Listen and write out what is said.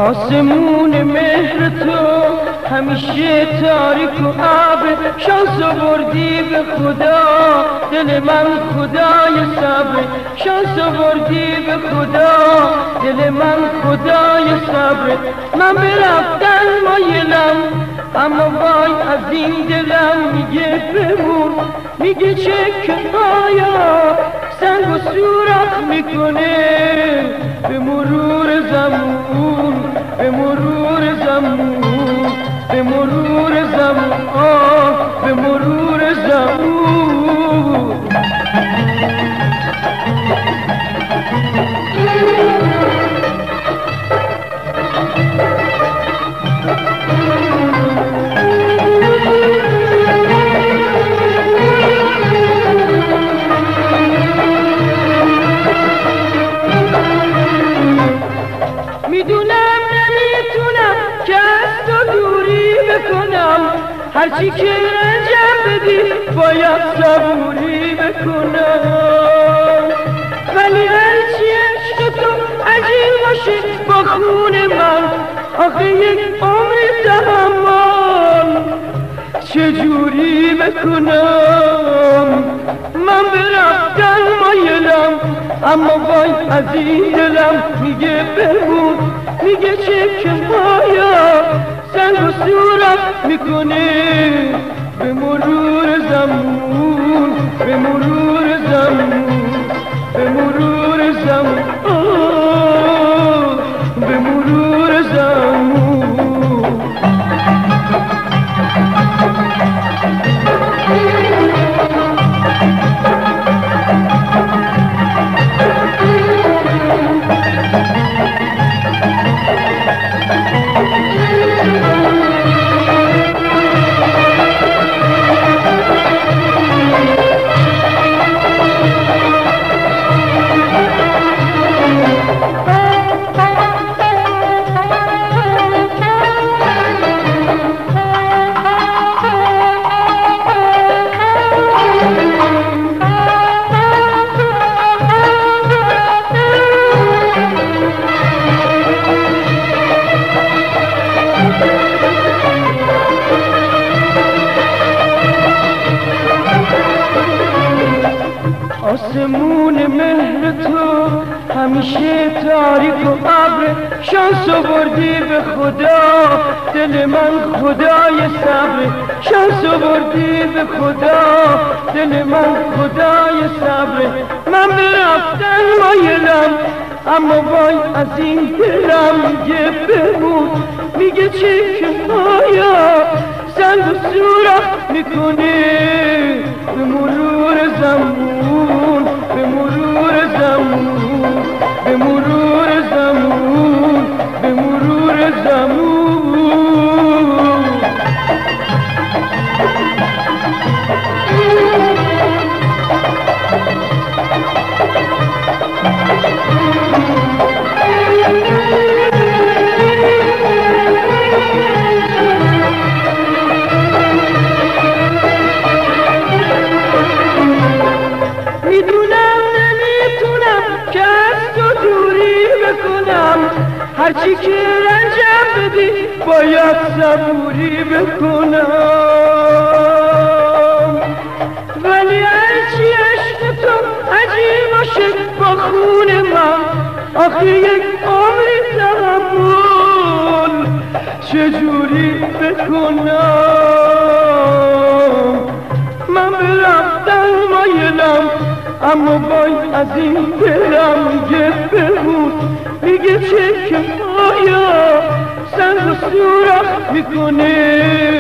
آسمون مهر تو همیشه تاریک و ابر، شانس آوردی به خدا دل من خدای صبر، شانس آوردی به خدا دل من خدای صبر. من برفتن مایلم اما وای از این دلم میگه بمون، میگه چه کفایا سنگ و سوراخ میکنه به مرور زمان، به مرور زمان، به مرور زمان، به مرور زمان. میدونم نمیتونم که از تو دوری بکنم، هرچی که رنجم بدی باید صبوری بکنم، ولی هرچی عشق تو عجیب باشه با خون من، آخه یک عمر تحمل چجوری بکنم؟ من برفتن مایلم اما وای از این دلم میگه بمون، میگه چه کفایا سنگ و سوراخ میکنه به مرور زمان، به مرور زمان، به مرور زمان، به مرور زمان. آسمون مهر تو همیشه تاریک و ابر، شانس آوردی به خدا دل من خدای صبر، شانس آوردی به خدا دل من خدای صبر. من برفتن مایلم اما وای از این دلم میگه بمون، میگه چه کفایا سنگ و سوراخ میکنه به مرور زمان، به مرور زمان، به مرور زمان، به مرور زمان. میدونم نمیتونم که از تو دوری بکنم، هرچی که رنجم بدی باید صبوری بکنم، ولی هرچی عشق تو عجیب باشه با خون من، آخه یک عمر تحمل چجوری بکنم؟ من برفتن مایلم اما وای از این دلم میگه بمون، میگه چه کفایا سنگ و سوراخ میکنه